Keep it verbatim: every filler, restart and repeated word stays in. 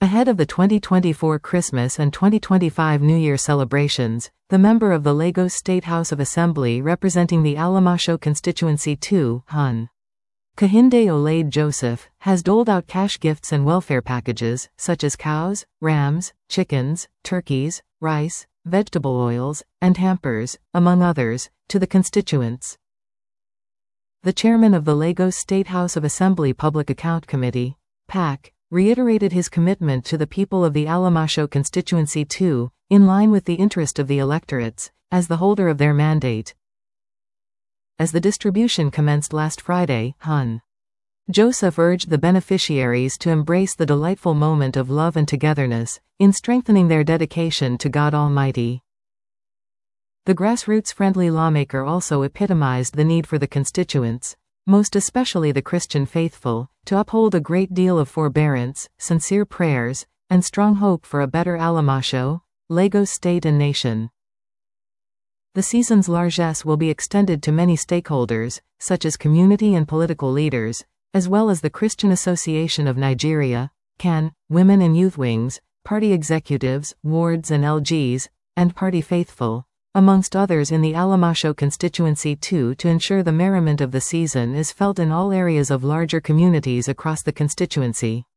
Ahead of the twenty twenty-four Christmas and twenty twenty-five New Year celebrations, the member of the Lagos State House of Assembly representing the Alamasho Constituency two, Hun. Kehinde Olade Joseph, has doled out cash gifts and welfare packages, such as cows, rams, chickens, turkeys, rice, vegetable oils, and hampers, among others, to the constituents. The chairman of the Lagos State House of Assembly Public Account Committee, P A C, reiterated his commitment to the people of the Alamasho Constituency two, in line with the interest of the electorates, as the holder of their mandate. As the distribution commenced last Friday, Hun. Joseph urged the beneficiaries to embrace the delightful moment of love and togetherness, in strengthening their dedication to God Almighty. The grassroots-friendly lawmaker also epitomized the need for the constituents, most especially the Christian faithful, to uphold a great deal of forbearance, sincere prayers, and strong hope for a better Alamasho, Lagos State and nation. The season's largesse will be extended to many stakeholders, such as community and political leaders, as well as the Christian Association of Nigeria, C A N, women and youth wings, party executives, wards and L Gs, and party faithful, amongst others in the Alamasho Constituency two, to ensure the merriment of the season is felt in all areas of larger communities across the constituency.